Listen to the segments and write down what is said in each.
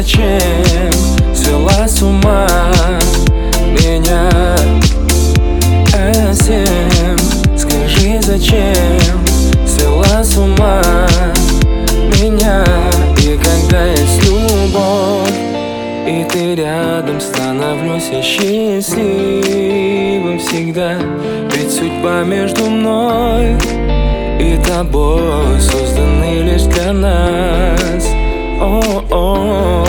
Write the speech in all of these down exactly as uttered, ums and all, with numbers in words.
зачем свела с ума меня? А всем скажи, зачем свела с ума меня? И когда есть любовь, и ты рядом, становлюсь я счастливым всегда. Ведь судьба между мной и тобой созданы лишь для нас. О-о-о.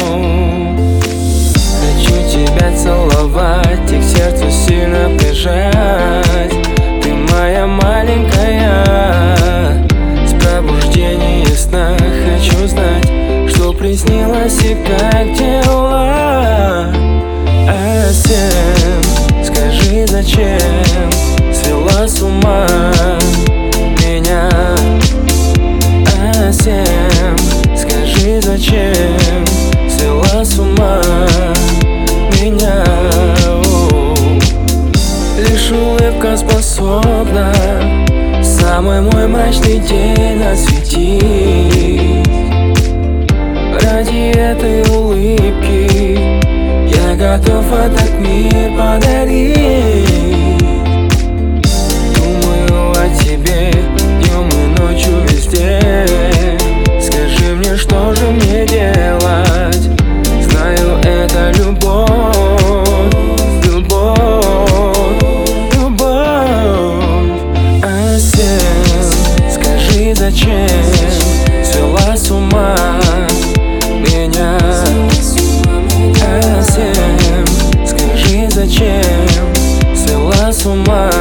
Хочу тебя целовать и к сердцу сильно прижать. Ты моя маленькая, с пробуждения сна хочу знать, что приснилось и как дела. А всем скажи, зачем свела с ума меня? А всем скажи, зачем свела с ума меня? О-о-о. Лишь улыбка способна самый мой мрачный день осветить. Ради этой улыбки я готов этот мир подарить. Думаю о тебе днем и ночью везде. Скажи мне, что же мне делать? Знаю, это любовь, любовь, любовь. А всем скажи, зачем свела с ума меня? А всем скажи, зачем свела с ума